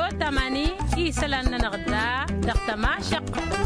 تماني إيسلان نغدا دقت ماشق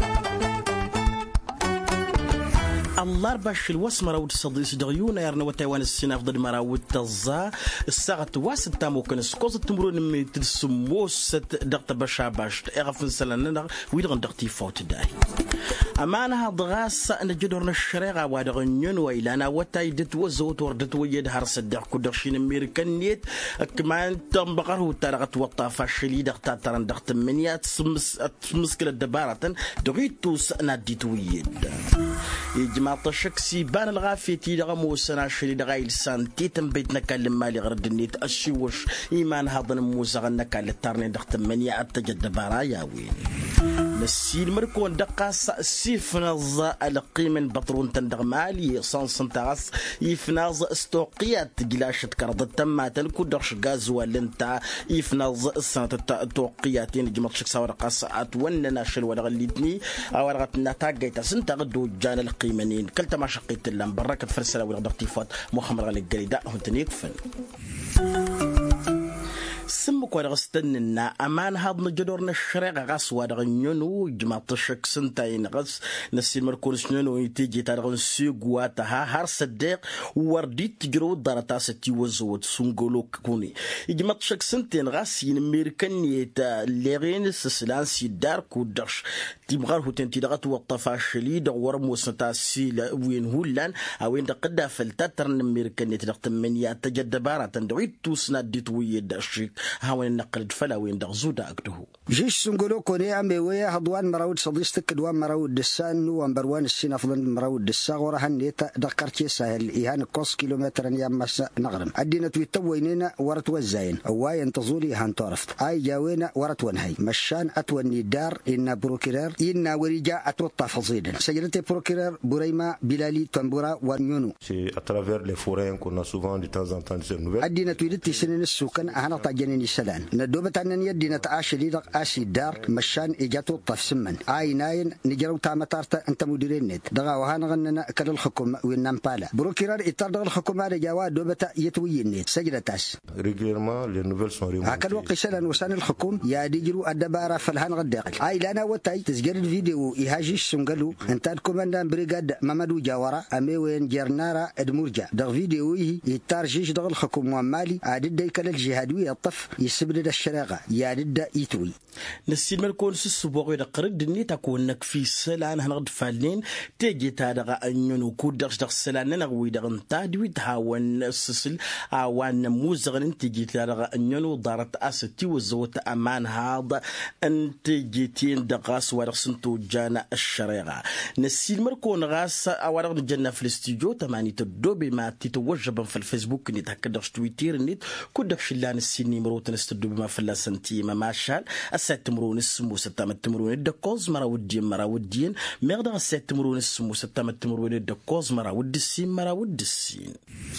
الله باش الوس مراود صديس دغيونا يرنا وتاوان السنة أفضل مراود تزا الساعة واسط تامو كان سكوز تمرون من تسموس دغت باش اغفن سلنا ويدغن دغتي فوت داي أمانها ضغاس أن جدورنا الشريعة وادغنيون وإلانا وتايدت وزوت وردت ويد هرس الدق كدرشين أمريكانيت كمان تنبقر هو تارغت وطافة شلي دغتا تران دغت منيات مسكلة دبارة دغيتوس ناديت ويد يجمع طشكسي بان الغافيتي لغمو سنا شلي دغايل سانتي تنبيت نكلم مالي غرد النيت الشيوش إيمان هذا الموزة غنكا للتارني دغت منيات تجد برايا وين نسيل مركون دقاس سيفناز القيمة بطرون تندغ مالي صنصن تغس يفناز استوقيات جلاشت كرد تمات الكودرش غاز والنتا يفناز السنة التوقياتين جمت شكسا ورقاس اتون ناشل ورغليتني ورغت نتاقيتا سنتا غدو جان القيمانين كلتا ما شقيت اللهم بركة فرسلا ورغدرتيفات محمد غالي القريداء هنتنيك فن سمك ورغستننا أمان هاد نجدورنا الشريعة غاس ورغنيونو جماعة الشك سنتين غاس نسي مركون سنينو يتيجي تارغن سيقواتها هار صديق ورديت تجرو دارتا ستي وزوت سنغولو كوني جماعة الشك سنتين غاس ينميركن يتا لغين سسلان سيدار كودرش تيمغار هو تنتيدغات وطفاشلي دغور موسنتا سيلا وين هولان اوين دقدا فلتاتر نميركن يتدغت منيات تجدبارة تندويت توسنا ديتويد الشيك هاوين نقلد فلا وين دغزودا أكده جيش سنقولو كوني عمي ويا هضوان مراود صديستك دوان مراود دسان وان بروان السين أفضل مراود دسا ورهن نيتا دقرتي سهل إيهان كوس كيلومتر يام مسا نغرم أدينا تويتوينينا ورت وزاين أواي انتظولي هان طرفت أي جاوينا ورت ونهي مشان أتوني دار إنا بروكيرار إنا ورجا أتوطى فصيدا سجلتي بروكيرار بريما بلالي تنبورا ونيونو C'est à travers les forêts qu'on a souvent de temps en temps ces nouvelles. أدينا تويدتي سنين السوكن أهنا طاجنيني سلان ندوبة أنني يدينا تعاشلي دق آسي دار مشان إجاتو طف سمن آي ناين نجرو تامتارتا أنت مديرين نت دغا وهان غننا كل الحكومة وينامبالا بروكيرار إطار دغ الحكومة رجاوا دوبة يتوين نت سجلتاس Régulièrement les nouvelles sont remontées. هكذا وقت سلان وسان الحكوم يا ديجرو الدبارة فالهان غداقل آي لانا وتاي تسجل الفيديو إيهاجيش سنقلو أنت الكوماندان بريغاد مامادو جاورا أمي وين جيرنارا ادمورجا دغ فيديو يتار جيش دغ الحكومة مالي عدد ديكال الجهادوية الطف يسبل الشراغة يا رد يتوي نسيل مركون سسبوغي دقرد دني تكونك في سلان هنغد فالين تيجي تادغا أنيونو كودرش دغ سلان نغوي دغن تادوي تهاون سسل آوان موزغن تيجي تادغا أنيونو دارت أستي وزوت أمان هذا أن تيجيتين دغاس ورسنتو جانا الشريغة نسيل مركون غاس أورغ جنة في الاستيجو تماني تدوبي ما تتوجبا في الفيسبوك نيت هكدرش تويتير نيت كودرش لان السيني مروت نستدوبي ما في الله سنتي ما ماشال السات تمرون السمو ستام تمرون الدكوز مرا ودين مغدا السات تمرون السمو ستام تمرون الدكوز مرا ودسين مرا ودسين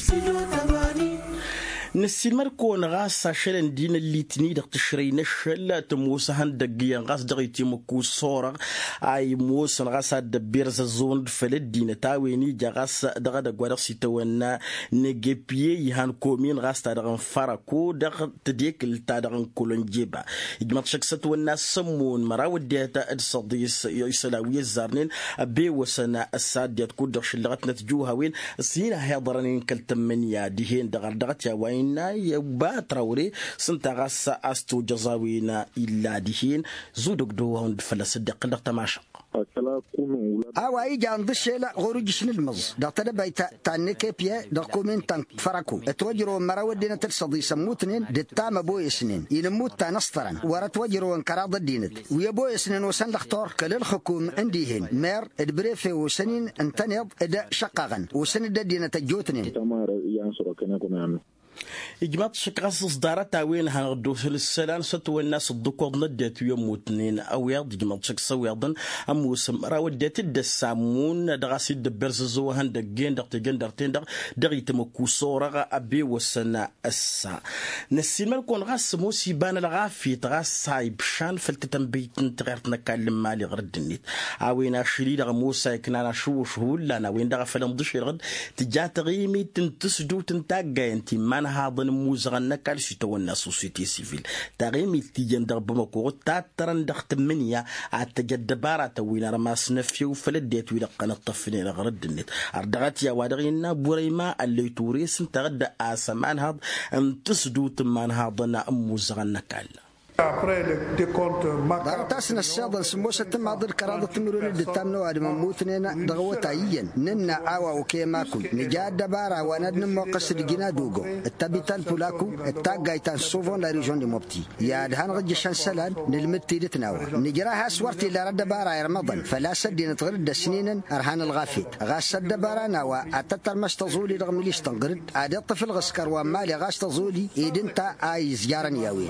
نسيل مركون غاس شلن دين اللي تني دق تشري نشل تموس هندقيا غاس دغيتي مكو صورة اي موس غاس دبيرز الزون فلدين تاويني جا غاس دغ دغ سيتونا نجيبي يهان كومين غاس تادغن فراكو دغ تديك تادغن كولنجيبا يجمع شخصت والناس سمون مراود تا الصديس يسلاوي الزارنين بي وسنا الساديات كودش لغت نتجوها وين سينا هضرنين كالتمنيا دهين دغت يا وين يبا تراوري سنتغاس أستو جزاوينا إلا دهين زودك دوهن فلس الدق لغت ماشق أي جان دشيلا غورج شن المز دكتور بيتا تانيكي بيا دكومين تان فراكو اتوجروا مراودين ترصدي سموتنين دتام بوي سنين ينموت تنصترن ورتوجروا انقراض الدينت ويا بوي سنين وسن دكتور كل الحكوم عنديهن مير ادبريفي وسنين انتنيض ادا شقاغن وسن الدينه تجوتنين إجماع شكاس صدارة وين هنردو في السلام ستو الناس الدكور ندت يوم وتنين أو يرد إجماع شكاس ويردن أموسم راودت الدسامون دغاسي دبرز زوهن دجين دقتين درتين دغيت مكوسورة أبي وسنا السا نسيم الكون غاس موسي بان الغافي تغاس صايب شان فلتتنبيت نتغيرت نكلم مالي غرد النيت أوين أشري دغ موسى كنا نشوش هولا أنا وين دغ فلم دش يرد تجات غيمي تنتسدو تنتاجا انتي مان مان هذا موزغنا كالشي تونا سوسيتي سيفيل تغيمي تيجن دغ بمكو تاترن دخت منيا عتجدبارا توينا رماس نفيو فلديت ويلقنا الطفنين غرد النت اردغت يا وادغينا بوريما اللي توريس تغدى اسمان هذا ان تسدو تمان هذا موزغنا كال دارتاسنا السادة سموسة تم عضل كرادة تمرون الدتامنو عدم موتنين دغوة عيين ننا عاوا وكيماكو نجاد دبارا وندن موقس رجينا دوغو التابيتال بولاكو التاقايتان سوفون لا ريجون دي موبتي يا دهان غجشان سلان نلمتي دتناوا نجراها سورتي لا رد دبارا يا رمضان فلا سدي نتغرد سنين ارهان الغافيت غاس الدبارا ناوا اتتر مستزولي رغم ليش تنقرد عاد الطفل غسكر ومالي غاس تزولي ايدنتا اي زيارن ياوي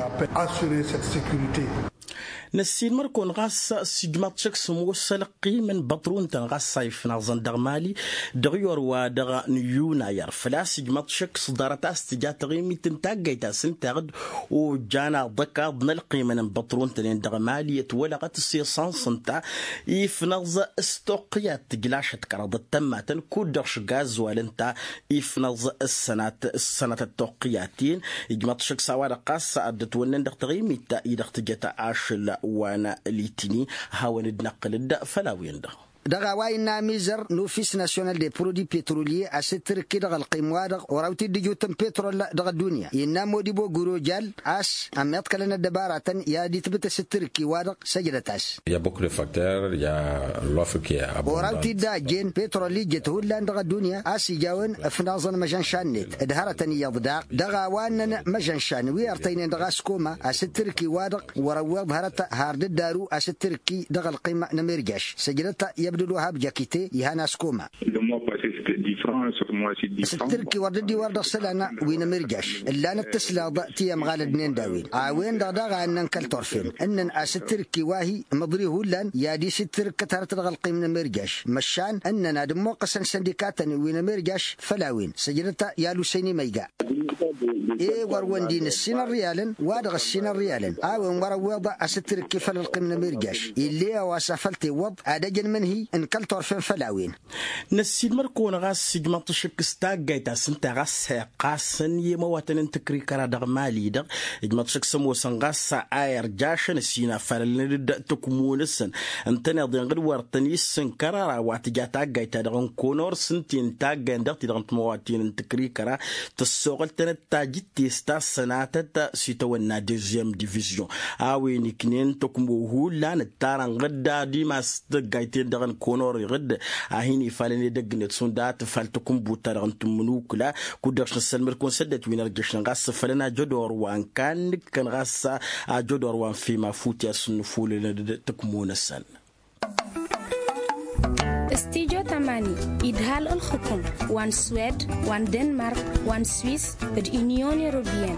نسين مركون غاس سجمات شخص موصل قيمة بطرون تنغاس صيف نغزن دغمالي دغيور ودغ نيونا يرفلا سجمات شخص دارتا استجات غيمي تنتاقيتا سنتاغد وجانا ضكا ضن القيمة بطرون تنين دغمالي يتولغت السيصان سنتا يفنغز استوقيات تقلاشة كراد التماتن كودرش غاز والنتا يفنغز السنة التوقياتين يجمات شخص وارقاس عدت ونن دغت غيمي تا يدغت جتا عاشل وانا ليتني هاون النقل الداء فلا وينده دغاوينا ميزر نوفيس ناسيونال دي برودي بترولي اسيتر كده القيموادق وراوتي ديجوتن بترول دغ الدنيا ينا موديبو غروجال اس اميت كلنا دباراتن يا دي تبت ستر كي وادق سجلتاس يا beaucoup de facteurs يا l'offre qui est abondante وراوتي دا جين بترولي جتهول دغ الدنيا اسي جاون فنازن مجان شانيت ادهرتني يضداق دغاوان مجان شان ويرتين دغ سكوما اسيتر كي وادق وراو ظهرت هارد الدارو اسيتر كي دغ القيمه نمرجاش سجلتا بدو هاب جاكيتي يهانا سكوما ستركي وردي ورد السلانة وين مرجاش إلا نتسلا ضأتي مغال الدنين داوين عاوين دغداغا أنن كالتورفين أنن أستركي واهي مضري هولان يادي سترك كتارت الغلقي من مرجاش مشان أننا دمو قسن سندكاتن وين مرجاش فلاوين سجلتا يالو سيني ميقا إيه وروندين السنة ريالا وادغ السنة ريالا عاوين وروضا أستركي فلالقي من مرجاش اللي واسفلتي وض أدجن منهي ان كالتورفين فلاوين نسيد مركون غاس سجمات شكستا جايتا سنتا غاس قاسن يمواتن تكري كرا دغ مالي دغ جمات شك سمو سنغاس اير جاشن سينا فلن تكمونسن انتنا دين غد ورتني سن كرا واتجاتا جايتا دغ كونور سنتين تاغن دغ تدغ مواتين تكري كرا تسوغل تنتا جيتي ستا سناتتا سيتونا دوزيام ديفيزيون اوي نكنين تكمو هولان تاران غدا ديماس جايتين دغ كونور يغد اهيني فالني دغنت سندات فالتكم بوتار انتم منوكلا كودرش نسلمر كون سدت وين رجشن غاس فلنا جدور وان كان غاس جدور وان فيما فوتيا سنفول تكمون السن استيجو تماني إدهال الخطم وان سويد وان دنمارك وان سويس اليونيون يوروبيان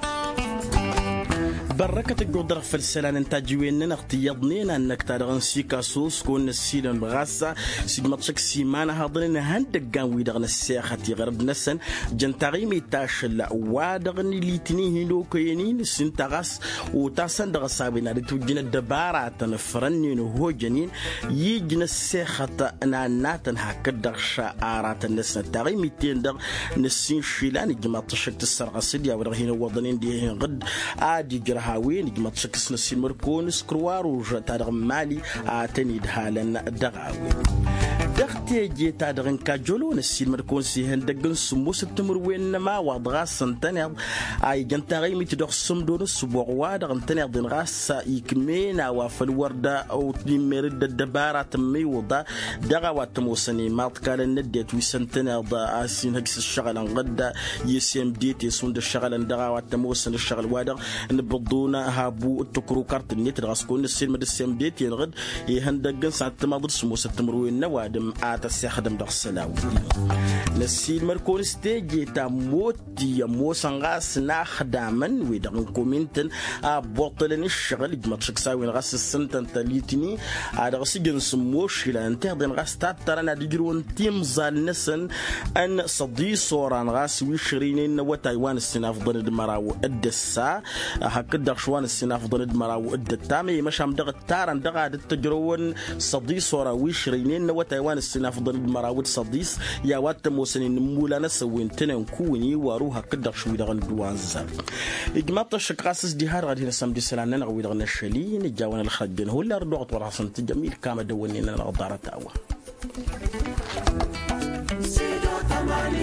بركة الجودر في السلان انتاجوين نختيضنين انك تارغن سيكاسوس كون السيل الغاسة سيجمتشك سيمانا هاضرين هندق قاوي دغن السياخة غرب نسن جنتاغيمي تاشل وادغن ليتني هندو كينين سنتغاس وتاسن دغسابين رتوجين الدبارة تنفرنين وهو جنين يجن السياخة ناناتن هكدغشا آرات النسن تاغيمي تندغ نسين شيلان جمتشك تسرغسيديا ورغين وضنين ديهن غد آدي جرها هاوين جمت شكس نسين مركون سكروار وجتار مالي آتني دهالن دغاوي دختي جيت ادغن كاجولو نسين مركون سيهن دغن سمو سبتمر وين ما وضغا سنتنر اي جنتاغي ميتدخ سمدون سبوغوا دغن تنر دين غاس يكمينا وفل ورده او تيمرد الدبارات ميوضا دغوات موسني ماتكال نديت وسنتنر دا اسين هكس الشغل غدا يسيم ديتي سوند الشغل دغوات موسن الشغل وادغ نبضونا هابو تكرو كارت نيت غاسكون نسين مد السيم ديتي غد يهن دغن سات مادر سمو سبتمر وين وادم استخدم دغسلاو نسيل مركون ستيجي تا موتي موسنغاس ناخدامن ويدغن كومنتن بوطلن الشغل جمتشك ساوين غاس السنتن تليتني ادغسي جنس موشيلا انت دين غاس تاترنا ديجرون تيم زال نسن ان صدي صوران غاس ويشرينين وتايوان السناف ضد مراو الدسا هكذا شوان السناف ضد مراو الدتامي مشام دغ تارن دغ التجرون صدي صورا ويشرينين وتايوان دوان السنة أفضل المراود صديس يا وات موسنين مولانا سوين تنين كوني واروها قدر شوي دغن دوان زال إجماط الشقاص ديهار غادي نسام دي سلاننا غوي دغن الشلين جاونا الخدين هو اللي ردوغت وراسن تجميل كام دونينا نغدارة تاوا